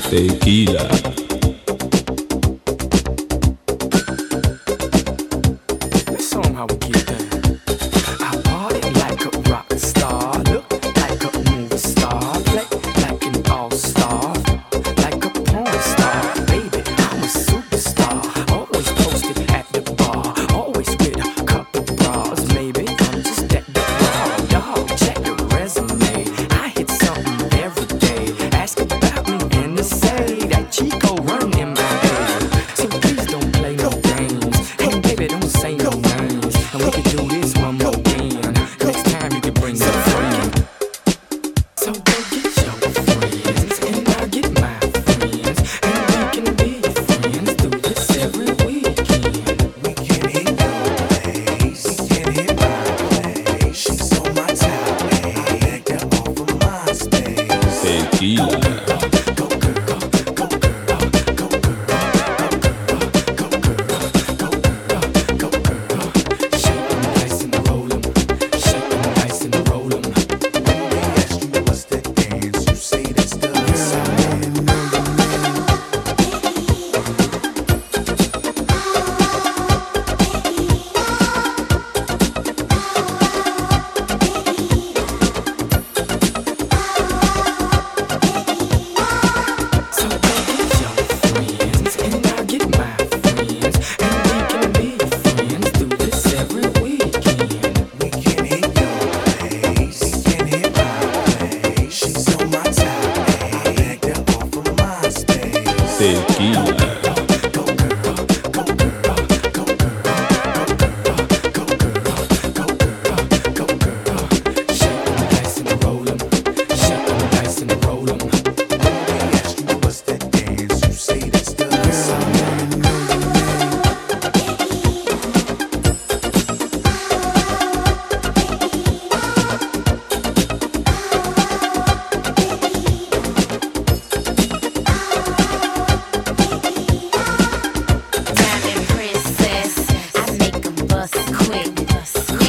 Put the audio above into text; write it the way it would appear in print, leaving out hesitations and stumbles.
Tequila. Let's show 'em how we get down. I party like a rock star, look like a movie star, play like an all-star, like a porn star. Baby, I'm a superstar, always posted at the bar, always with a couple bras. Maybe I'm just that raw, dog. Check the resume, I hit something every day. Ask about me and they say that Chico run in my head. So please don't play no games. Hey baby, don't say no names. And we can do this one more again. Next time you can bring your friend. So go get your friends and I'll get my friends, and we can be friends. Do this every weekend. We can hit your place, we can hit my place. She's on my top, I backed her off of MySpace. Tequila. Go girl, go girl, go girl, go girl, go girl, go girl, go girl. Shake 'em, dice and roll 'em. Shake 'em, dice and roll 'em. When they ask you what's that dance, you say that's the sign. So go get your friends and I'll get my friends, and we can be friends. Do this every weekend. We can hit your place, we can hit my place. She's on my top, I backed her off of MySpace. Tequila. Go girl, go girl, go girl, go girl, go girl, go girl, go girl. Shake 'em, dice and roll 'em. Shake 'em, dice and roll 'em. When they ask you what's that dance, you say that's the sign. Diamond princess, I make 'em bust quick.